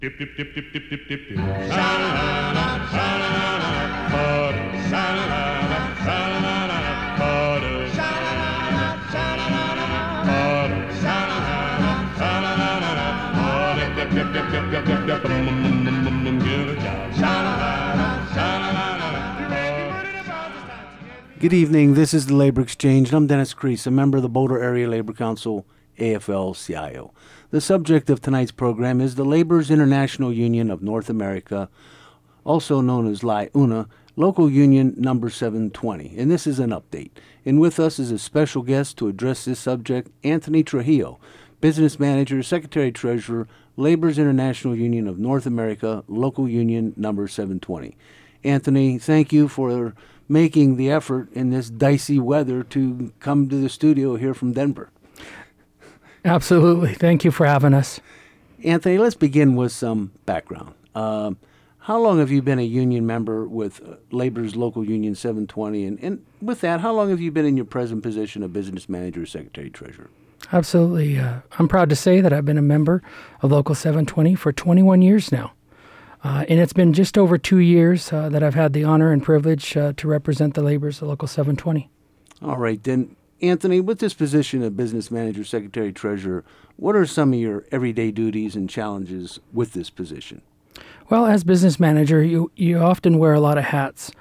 Dip, dip, dip, dip, dip, dip, dip, dip. Sha-la-la-la, sha-la-la-la, butter. Sha-la-la-la, sha-la-la-la, butter. Sha-la-la-la, sha-la-la-la, butter. Sha-la-la-la, sha-la-la-la, butter. Dip, dip, dip, dip, dip, dip, dip, give a job. Sha-la-la-la, sha-la-la-la. Good evening. This is the Labor Exchange, and I'm Dennis Crease, a member of the Boulder Area Labor Council, AFL-CIO. The subject of tonight's program is the Laborers International Union of North America, also known as LIUNA, Local Union Number 720, and this is an update. And with us is a special guest to address this subject, Anthony Trujillo, Business Manager, Secretary-Treasurer, Laborers International Union of North America, Local Union Number 720. Anthony, thank you for making the effort in this dicey weather to come to the studio here from Denver. Absolutely. Thank you for having us. Anthony, let's begin with some background. How long have you been a union member with Labor's Local Union 720? And with that, how long have you been in your present position of Business Manager, Secretary, Treasurer? Absolutely. I'm proud to say that I've been a member of Local 720 for 21 years now. And it's been just over 2 years that I've had the honor and privilege to represent the Laborers of Local 720. All right, then. Anthony, with this position of Business Manager, Secretary, Treasurer, what are some of your everyday duties and challenges with this position? Well, as business manager, you often wear a lot of hats.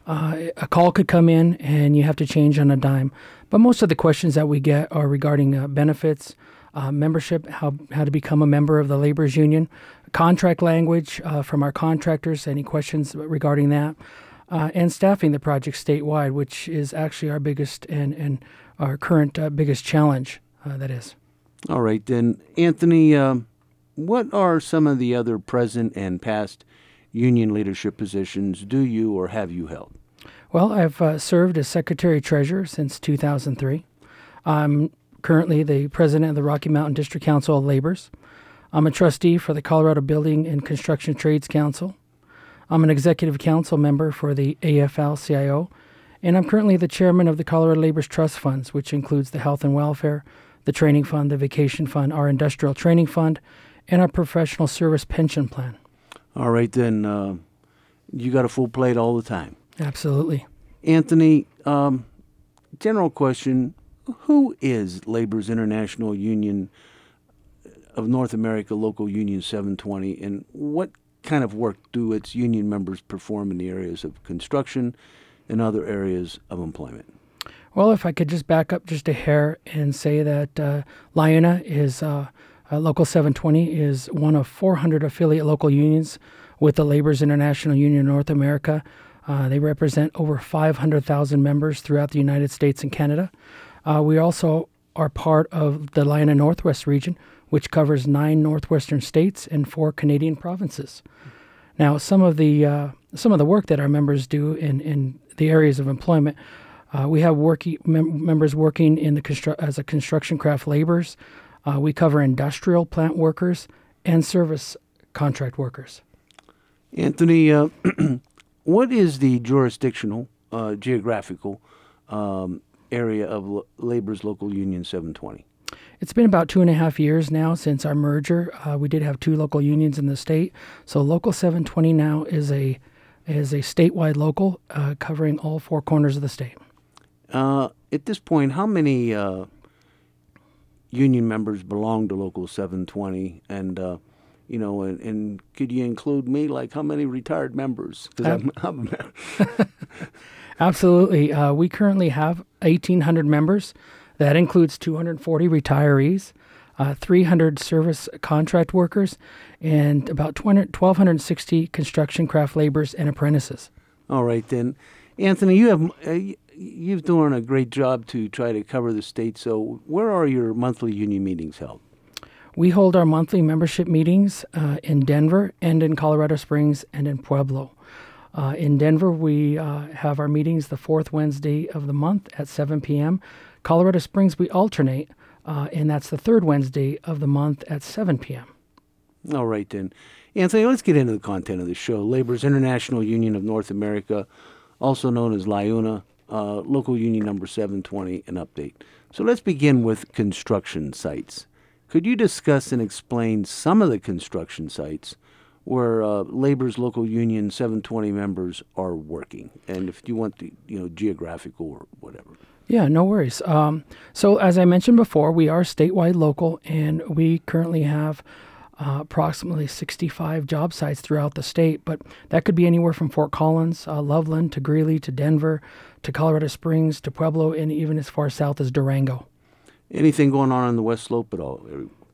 A call could come in and you have to change on a dime. But most of the questions that we get are regarding benefits, membership, how to become a member of the Laborers Union, contract language from our contractors, any questions regarding that, and staffing the project statewide, which is actually our biggest and our current biggest challenge, that is. All right, then. Anthony, what are some of the other present and past union leadership positions do you or have you held? Well, I've served as Secretary-Treasurer since 2003. I'm currently the President of the Rocky Mountain District Council of Laborers. I'm a trustee for the Colorado Building and Construction Trades Council. I'm an Executive Council member for the AFL-CIO, and I'm currently the chairman of the Colorado Laborers Trust Funds, which includes the Health and Welfare, the Training Fund, the Vacation Fund, our Industrial Training Fund, and our Professional Service Pension Plan. All right, then. You got a full plate all the time. Absolutely. Anthony, general question, who is Laborers International Union of North America Local Union 720, and what kind of work do its union members perform in the areas of construction and other areas of employment? Well, if I could just back up just a hair and say that LIUNA is Local 720 is one of 400 affiliate local unions with the Laborers International Union of North America. They represent over 500,000 members throughout the United States and Canada. We also are part of the LIUNA Northwest region, which covers 9 northwestern states and 4 Canadian provinces. Now, some of the work that our members do in the areas of employment, we have members working in as a construction craft laborers. We cover industrial plant workers and service contract workers. Anthony, what is the jurisdictional, geographical area of Laborers Local Union 720? It's been about 2.5 years now since our merger. We did have 2 local unions in the state. So Local 720 now is a statewide local covering all 4 corners of the state. At this point, how many union members belong to Local 720? And, and could you include me? Like, how many retired members? Because I'm a member. Absolutely. We currently have 1,800 members. That includes 240 retirees, 300 service contract workers, and about 1,260 construction craft laborers and apprentices. All right, then. Anthony, you've done a great job to try to cover the state. So where are your monthly union meetings held? We hold our monthly membership meetings in Denver and in Colorado Springs and in Pueblo. In Denver, we have our meetings the 4th Wednesday of the month at 7 p.m. Colorado Springs, we alternate, and that's the 3rd Wednesday of the month at 7 p.m. All right, then. Anthony, let's get into the content of the show. Laborers International Union of North America, also known as LIUNA, Local Union Number 720, an update. So let's begin with construction sites. Could you discuss and explain some of the construction sites where Labor's Local Union 720 members are working, and if you want the geographical or whatever. Yeah, no worries. So as I mentioned before, we are statewide local, and we currently have approximately 65 job sites throughout the state, but that could be anywhere from Fort Collins, Loveland, to Greeley, to Denver, to Colorado Springs, to Pueblo, and even as far south as Durango. Anything going on the West Slope at all?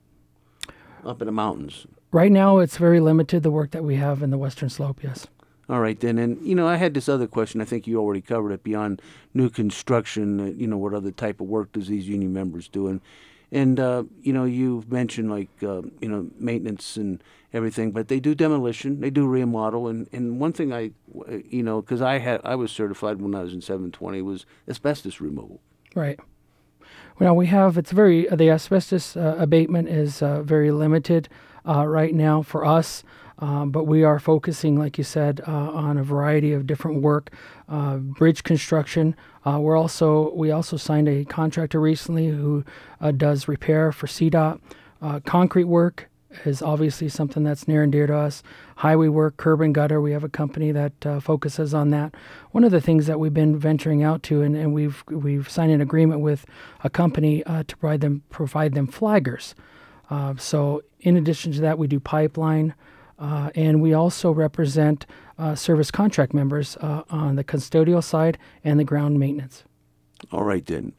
Up in the mountains? Right now, it's very limited, the work that we have in the Western Slope, yes. All right, then. And, I had this other question. I think you already covered it beyond new construction. What other type of work does these union members do? And you've mentioned, maintenance and everything, but they do demolition, they do remodel. And one thing because I was certified when I was in 720, was asbestos removal. Right. Well, the asbestos abatement is very limited right now for us, but we are focusing, like you said, on a variety of different work, bridge construction. We also signed a contractor recently who does repair for CDOT. Concrete work is obviously something that's near and dear to us. Highway work, curb and gutter, we have a company that focuses on that. One of the things that we've been venturing out to, and we've signed an agreement with a company to provide them flaggers. So in addition to that, we do pipeline, and we also represent service contract members on the custodial side and the ground maintenance. All right, then.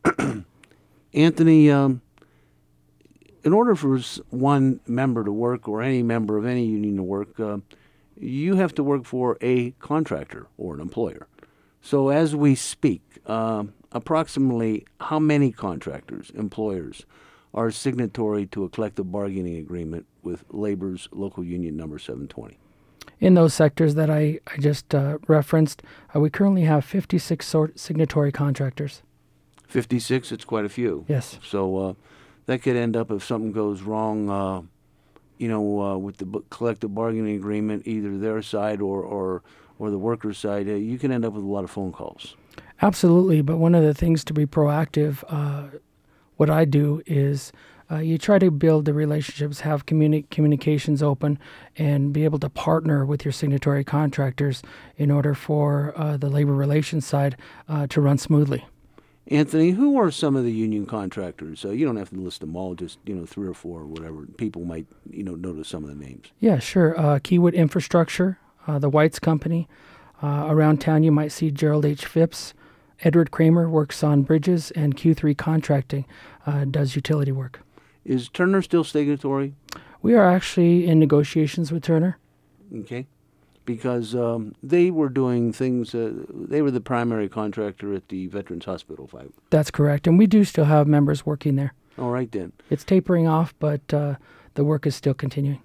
Anthony, in order for one member to work, or any member of any union to work, you have to work for a contractor or an employer. So as we speak, approximately how many contractors, employers, are signatory to a collective bargaining agreement with Labor's Local Union number 720? In those sectors that I just referenced, we currently have 56 signatory contractors. 56? It's quite a few. Yes. So that could end up, if something goes wrong, with the collective bargaining agreement, either their side or the workers' side, you can end up with a lot of phone calls. Absolutely, but one of the things to be proactive, what I do is you try to build the relationships, have communications open, and be able to partner with your signatory contractors in order for the labor relations side to run smoothly. Anthony, who are some of the union contractors? You don't have to list them all, just 3 or 4 or whatever. People might notice some of the names. Yeah, sure. Keywood Infrastructure, the Whites Company. Around town, you might see Gerald H. Phipps. Edward Kramer works on bridges, and Q3 Contracting does utility work. Is Turner still signatory? We are actually in negotiations with Turner. Okay. Because they were doing things, they were the primary contractor at the Veterans Hospital. That's correct, and we do still have members working there. All right, then. It's tapering off, but the work is still continuing.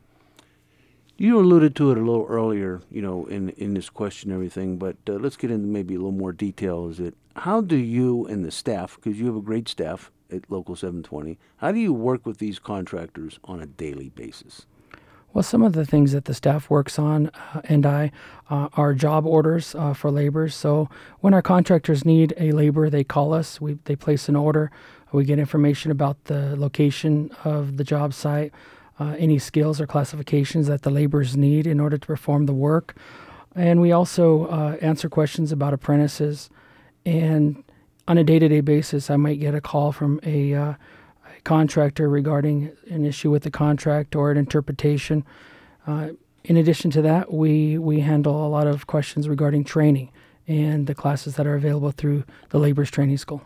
You alluded to it a little earlier, in this question and everything, but let's get into maybe a little more detail. How do you and the staff, because you have a great staff at Local 720, how do you work with these contractors on a daily basis? Well, some of the things that the staff works on and I are job orders for laborers. So when our contractors need a laborer, they call us. They place an order. We get information about the location of the job site, any skills or classifications that the laborers need in order to perform the work. And we also answer questions about apprentices. And on a day-to-day basis, I might get a call from a contractor regarding an issue with the contract or an interpretation. In addition to that, we handle a lot of questions regarding training and the classes that are available through the Laborers Training School.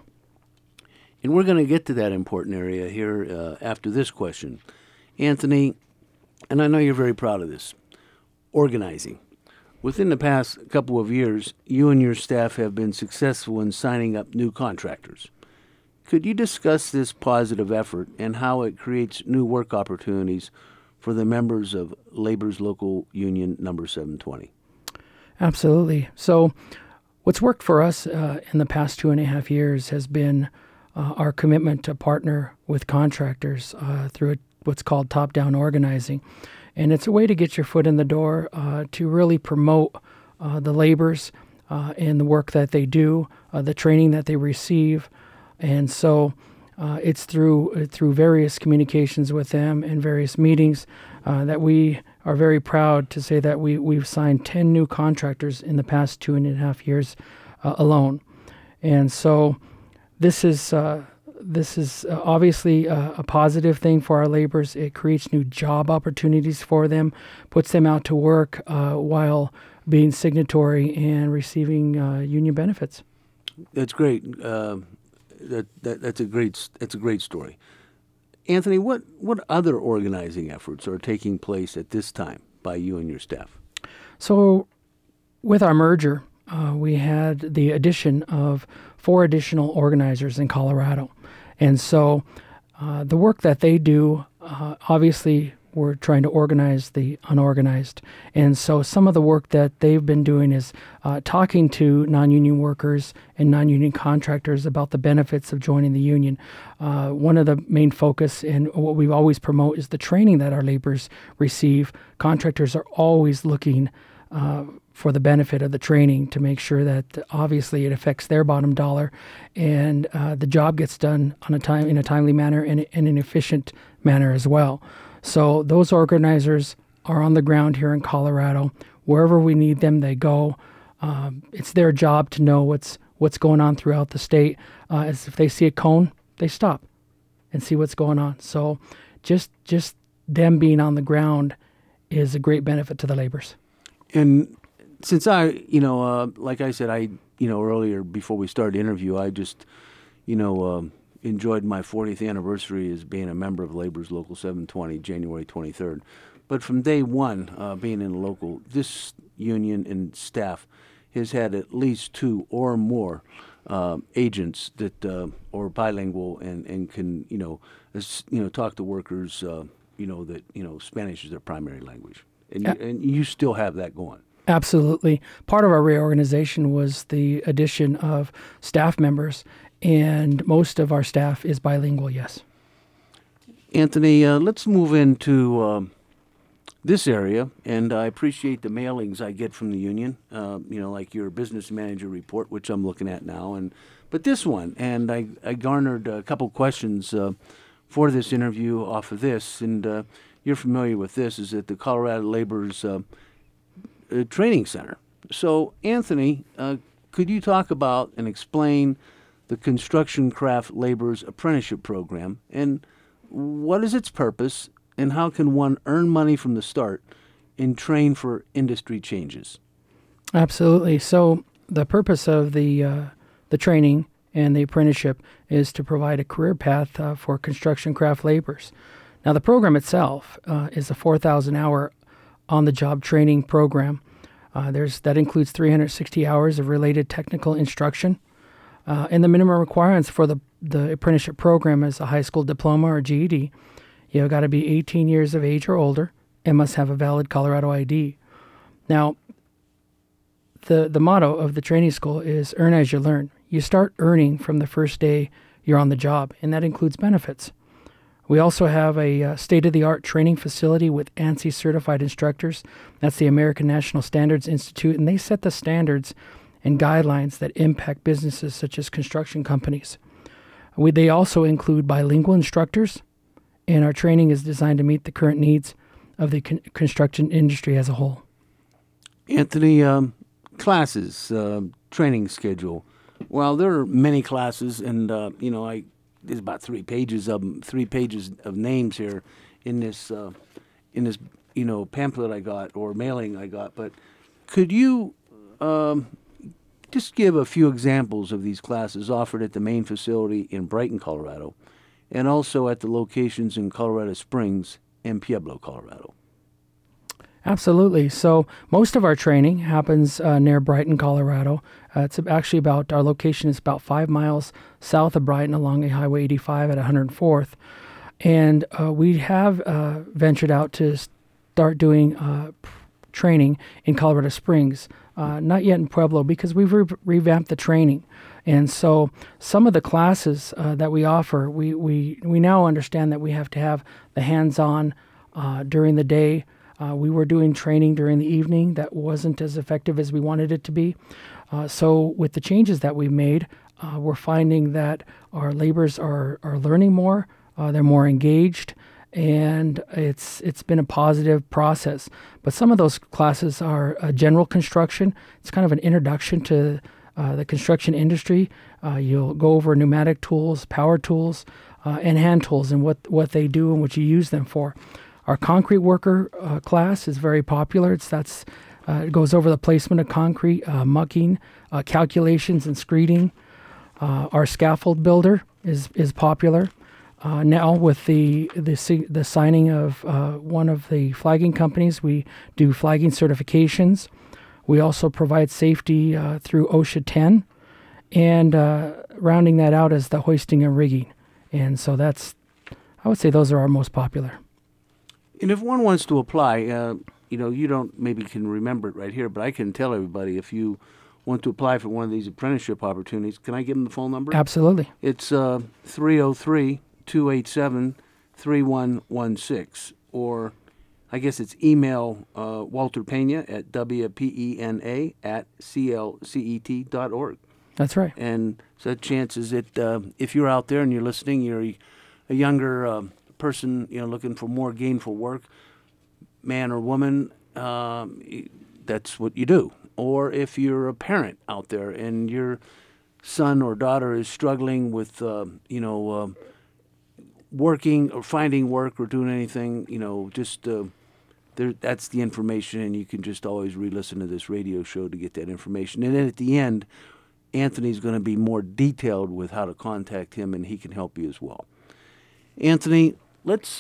And we're going to get to that important area here after this question. Anthony, and I know you're very proud of this, organizing. Within the past couple of years, you and your staff have been successful in signing up new contractors. Could you discuss this positive effort and how it creates new work opportunities for the members of Labor's Local Union number 720? Absolutely. So what's worked for us in the past 2.5 years has been our commitment to partner with contractors through what's called top-down organizing. And it's a way to get your foot in the door to really promote the laborers and the work that they do, the training that they receive. And so it's through various communications with them and various meetings that we are very proud to say that we've signed 10 new contractors in the past 2.5 years alone. And so this is obviously a positive thing for our laborers. It creates new job opportunities for them, puts them out to work while being signatory and receiving union benefits. That's great. That's a great story. Anthony, what other organizing efforts are taking place at this time by you and your staff? So, with our merger, we had the addition of 4 additional organizers in Colorado. And so the work that they do, obviously, we're trying to organize the unorganized. And so some of the work that they've been doing is talking to non-union workers and non-union contractors about the benefits of joining the union. One of the main focus and what we always promote is the training that our laborers receive. Contractors are always looking for the benefit of the training to make sure that obviously it affects their bottom dollar and the job gets done in a timely manner and in an efficient manner as well. So those organizers are on the ground here in Colorado. Wherever we need them, they go. It's their job to know what's going on throughout the state. As if they see a cone, they stop and see what's going on. So just them being on the ground is a great benefit to the laborers. And since like I said, earlier before we started the interview, I just, enjoyed my 40th anniversary as being a member of Labor's Local 720, January 23rd. But from day one, being in the local, this union and staff has had at least 2 or more agents that are bilingual and can, talk to workers, that, Spanish is their primary language. And you still have that going. Absolutely. Part of our reorganization was the addition of staff members, and most of our staff is bilingual, yes. Anthony, let's move into this area, and I appreciate the mailings I get from the union, like your business manager report, which I'm looking at now, but this one, and I garnered a couple questions for this interview off of this, and you're familiar with this, is at the Colorado Labor's Training Center. So, Anthony, could you talk about and explain the Construction Craft Laborers Apprenticeship Program, and what is its purpose, and how can one earn money from the start and train for industry changes? Absolutely. So, the purpose of the training and the apprenticeship is to provide a career path for construction craft laborers. Now, the program itself is a 4,000-hour on-the-job training program. That includes 360 hours of related technical instruction. And the minimum requirements for the apprenticeship program is a high school diploma or GED. You've got to be 18 years of age or older and must have a valid Colorado ID. Now, the motto of the training school is earn as you learn. You start earning from the first day you're on the job, and that includes benefits. We also have a state-of-the-art training facility with ANSI certified instructors. That's the American National Standards Institute, and they set the standards and guidelines that impact businesses such as construction companies. They also include bilingual instructors, and our training is designed to meet the current needs of the construction industry as a whole. Anthony, classes, training schedule. Well, there are many classes, and there's about 3 pages of them, 3 pages of names here in this pamphlet I got or mailing I got. But could you just give a few examples of these classes offered at the main facility in Brighton, Colorado, and also at the locations in Colorado Springs and Pueblo, Colorado? Absolutely. So most of our training happens near Brighton, Colorado. It's actually our location is about 5 miles south of Brighton along Highway 85 at 104th. And we have ventured out to start doing training in Colorado Springs, not yet in Pueblo because we've revamped the training. And so some of the classes that we offer, we now understand that we have to have the hands-on during the day. We were doing training during the evening that wasn't as effective as we wanted it to be. So with the changes that we've made, we're finding that our laborers are learning more, they're more engaged, and it's been a positive process. But some of those classes are general construction. It's kind of an introduction to the construction industry. You'll go over pneumatic tools, power tools, and hand tools, and what they do and what you use them for. Our concrete worker class is very popular. It goes over the placement of concrete, mucking, calculations and screeding. Our scaffold builder is popular. Now with the signing of one of the flagging companies, we do flagging certifications. We also provide safety through OSHA 10, and rounding that out is the hoisting and rigging. And so I would say those are our most popular. And if one wants to apply, you don't maybe can remember it right here, but I can tell everybody if you want to apply for one of these apprenticeship opportunities, can I give them the phone number? Absolutely. It's 303-287-3116, or I guess it's email Walter Pena at WPENA@CLCET.org. That's right. And so the chances that if you're out there and you're listening, you're a younger person, looking for more gainful work, man or woman, that's what you do. Or if you're a parent out there and your son or daughter is struggling with, working or finding work or doing anything, that's the information, and you can just always re-listen to this radio show to get that information. And then at the end, Anthony's going to be more detailed with how to contact him, and he can help you as well. Anthony, let's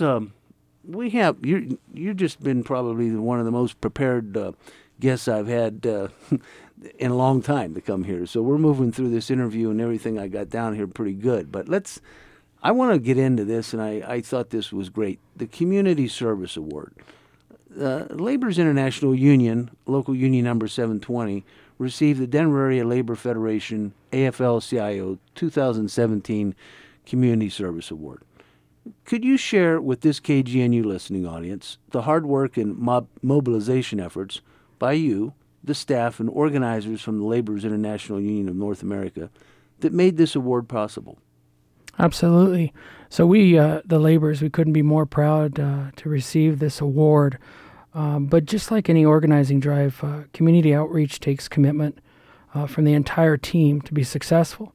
you've just been probably one of the most prepared guests I've had in a long time to come here. So we're moving through this interview and everything I got down here pretty good. But I want to get into this, and I thought this was great. The Community Service Award. Labor's International Union, local union number 720, received the Denver Area Labor Federation AFL-CIO 2017 Community Service Award. Could you share with this KGNU listening audience the hard work and mobilization efforts by you, the staff, and organizers from the Labor's International Union of North America that made this award possible? Absolutely. So we, the laborers, we couldn't be more proud to receive this award. But just like any organizing drive, community outreach takes commitment from the entire team to be successful.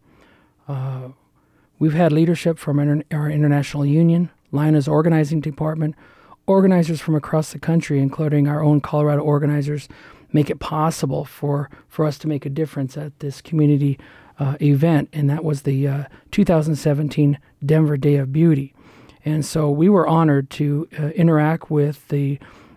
We've had leadership from our international union, LIONA's organizing department, organizers from across the country, including our own Colorado organizers, make it possible for us to make a difference at this community event, and that was the 2017 Denver Day of Beauty. And so we were honored to interact with the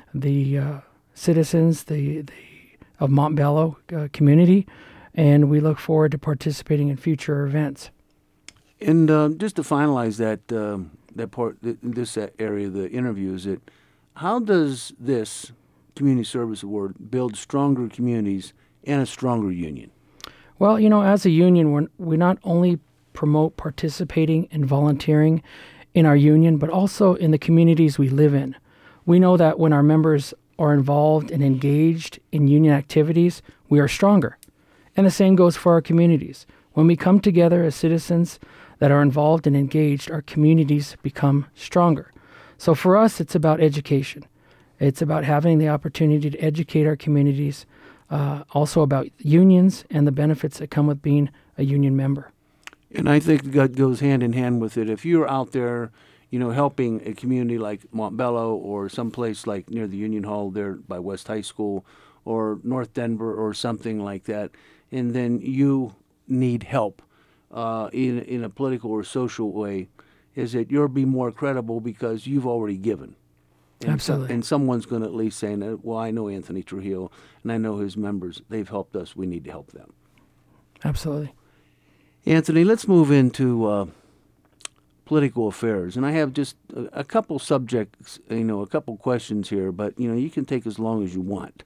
citizens of Montbello community, and we look forward to participating in future events. And just to finalize that part, this area of the interview, is that how does this Community Service Award build stronger communities and a stronger union? Well, as a union, we not only promote participating and volunteering in our union, but also in the communities we live in. We know that when our members are involved and engaged in union activities, we are stronger. And the same goes for our communities. When we come together as citizens that are involved and engaged, our communities become stronger. So for us, it's about education. It's about having the opportunity to educate our communities, also about unions and the benefits that come with being a union member. And I think that goes hand in hand with it. If you're out there, helping a community like Montbello or someplace like near the Union Hall there by West High School or North Denver or something like that, and then you need help in a political or social way, is that you'll be more credible because you've already given. And Absolutely. And someone's going to at least say, well, I know Anthony Trujillo, and I know his members. They've helped us. We need to help them. Absolutely. Anthony, let's move into political affairs. And I have just a couple subjects, a couple questions here, but, you can take as long as you want.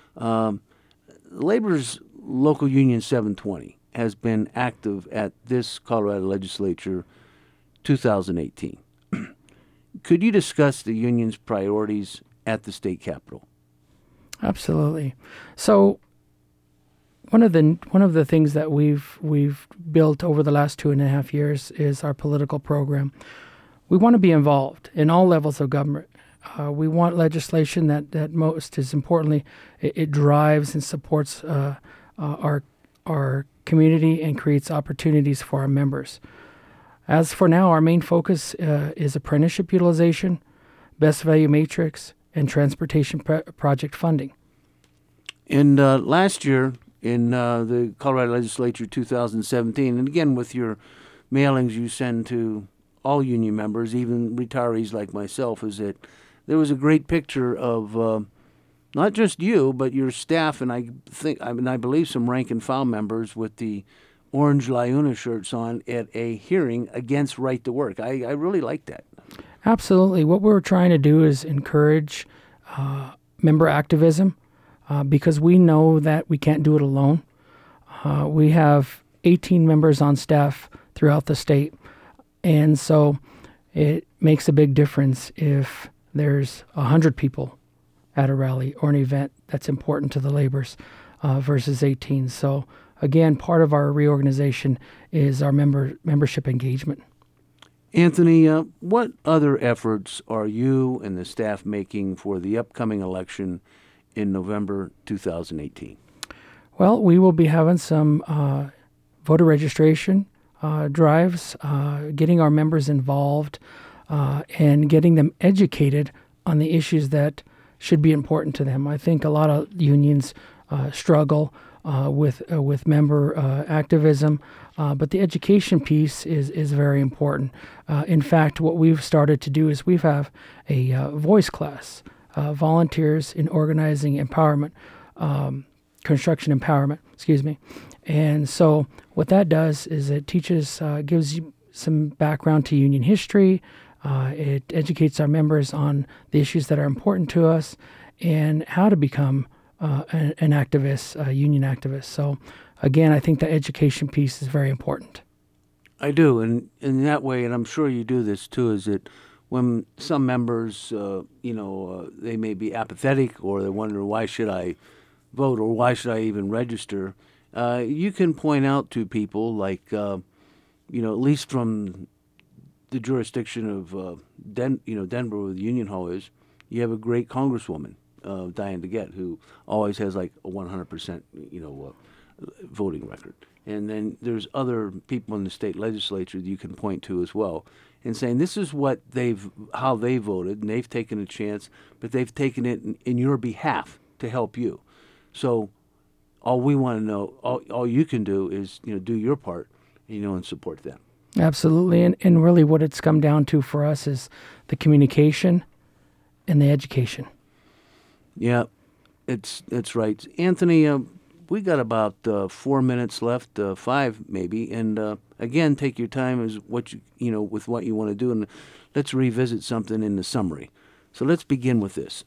Labor's Local Union 720 has been active at this Colorado legislature 2018. Could you discuss the union's priorities at the state capitol? Absolutely. So one of the things that we've built over the last 2.5 years is our political program. we want to be involved in all levels of government. We want legislation that most is importantly, it drives and supports our community and creates opportunities for our members. As for now, our main focus is apprenticeship utilization, best value matrix, and transportation project funding. And last year in the Colorado Legislature 2017, and again with your mailings you send to all union members, even retirees like myself, is that there was a great picture of not just you, but your staff, and I believe some rank and file members with the orange LIUNA shirts on at a hearing against right to work. I really like that. Absolutely. What we're trying to do is encourage member activism because we know that we can't do it alone. We have 18 members on staff throughout the state, and so it makes a big difference if there's 100 people at a rally or an event that's important to the laborers versus 18. So again, part of our reorganization is our membership engagement. Anthony, what other efforts are you and the staff making for the upcoming election in November 2018? Well, we will be having some voter registration drives, getting our members involved, and getting them educated on the issues that should be important to them. I think a lot of unions struggle with member activism, but the education piece is very important. In fact, what we've started to do is we have a voice class, volunteers in organizing empowerment, construction empowerment, excuse me. And so what that does is it teaches, gives you some background to union history. It educates our members on the issues that are important to us and how to become an activist, a union activist. So again, I think the education piece is very important. I do, and in that way, and I'm sure you do this too, is that when some members, they may be apathetic or they wonder, why should I vote or why should I even register? You can point out to people like, at least from the jurisdiction of Denver, where the Union Hall is, you have a great Congresswoman, Diane DeGette, who always has like a 100%, voting record. And then there's other people in the state legislature that you can point to as well, and saying this is how they voted, and they've taken a chance, but they've taken it in your behalf to help you. So all we want to know, all you can do is do your part, and support them. Absolutely, and really what it's come down to for us is the communication and the education. Yeah, it's right, Anthony. We got about 4 minutes left, 5 maybe, and again, take your time as with what you want to do, and let's revisit something in the summary. So let's begin with this.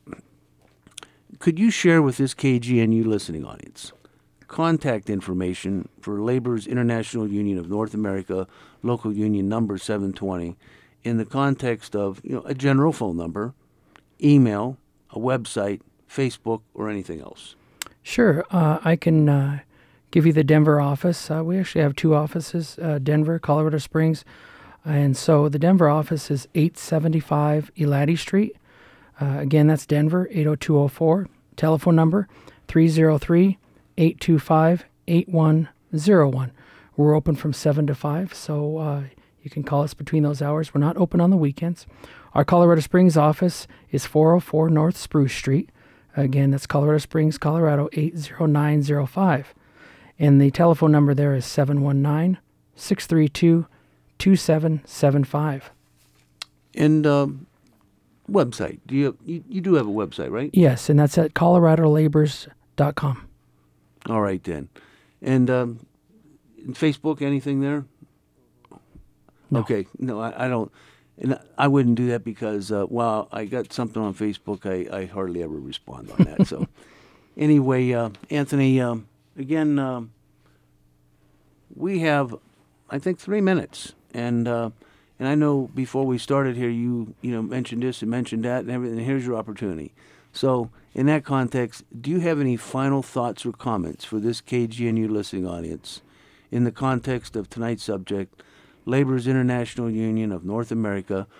Could you share with this KGNU listening audience contact information for Labor's International Union of North America, local union number 720, in the context of a general phone number, email, a website, Facebook, or anything else? Sure. I can give you the Denver office. We actually have 2 offices, Denver, Colorado Springs. And so the Denver office is 875 Elady Street. Again, that's Denver, 80204. Telephone number, 303-825-8101. We're open from 7 to 5, so you can call us between those hours. We're not open on the weekends. Our Colorado Springs office is 404 North Spruce Street. Again, that's Colorado Springs, Colorado, 80905. And the telephone number there is 719-632-2775. And website. You do have a website, right? Yes, and that's at coloradolabors.com. All right, then. And Facebook, anything there? No. Okay. No, I don't. And I wouldn't do that because, I got something on Facebook, I hardly ever respond on that. So anyway, Anthony, again, we have, I think, 3 minutes. And I know before we started here, you mentioned this and mentioned that and everything. Here's your opportunity. So in that context, do you have any final thoughts or comments for this KGNU listening audience in the context of tonight's subject, Labor's International Union of North America,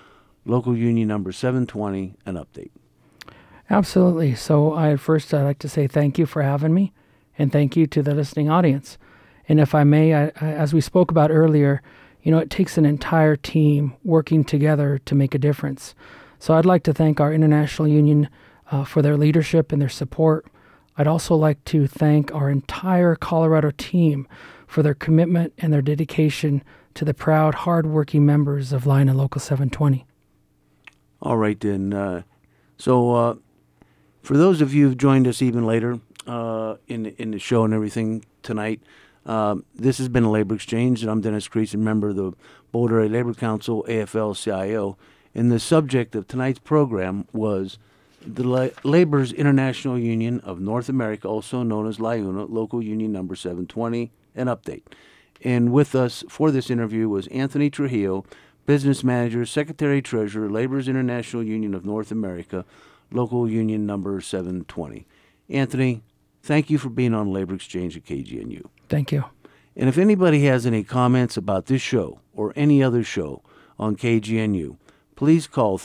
local union number 720, an update. Absolutely. So I'd like to say thank you for having me, and thank you to the listening audience. And if I may, as we spoke about earlier, it takes an entire team working together to make a difference. So I'd like to thank our International Union for their leadership and their support. I'd also like to thank our entire Colorado team for their commitment and their dedication to the proud, hard-working members of Laina Local 720. All right, then. So for those of you who've joined us even later in the show and everything tonight, this has been a Labor Exchange, and I'm Dennis Crease, a member of the Boulder Area Labor Council, AFL-CIO. And the subject of tonight's program was the Labor's International Union of North America, also known as LIUNA, local union number 720, an update. And with us for this interview was Anthony Trujillo, Business Manager, Secretary Treasurer, Labor's International Union of North America, local union number 720. Anthony, thank you for being on Labor Exchange at KGNU. Thank you. And if anybody has any comments about this show or any other show on KGNU, please call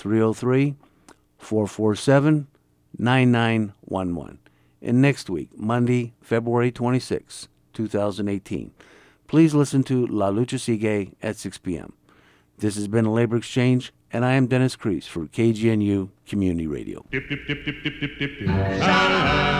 303-447-9911. And next week, Monday, February 26, 2018, please listen to La Lucha Sigue at 6 p.m. This has been a Labor Exchange, and I am Dennis Crease for KGNU Community Radio. Dip, dip, dip, dip, dip, dip, dip.